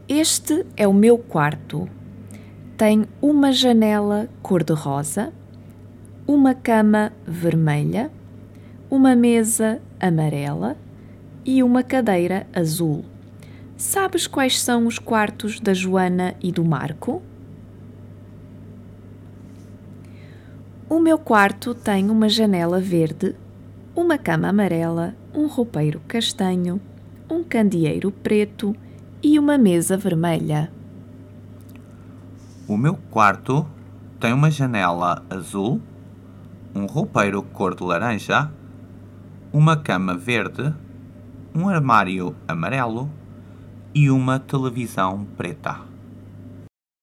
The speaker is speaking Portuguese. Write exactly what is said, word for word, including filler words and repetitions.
Este é o meu quarto. Tem uma janela cor-de-rosa, uma cama vermelha, uma mesa amarela e uma cadeira azul. Sabes quais são os quartos da Joana e do Marco? O meu quarto tem uma janela verde, uma cama amarela, um roupeiro castanho, um candeeiro preto e uma mesa vermelha. O meu quarto tem uma janela azul, um roupeiro cor de laranja, uma cama verde, um armário amarelo e uma televisão preta.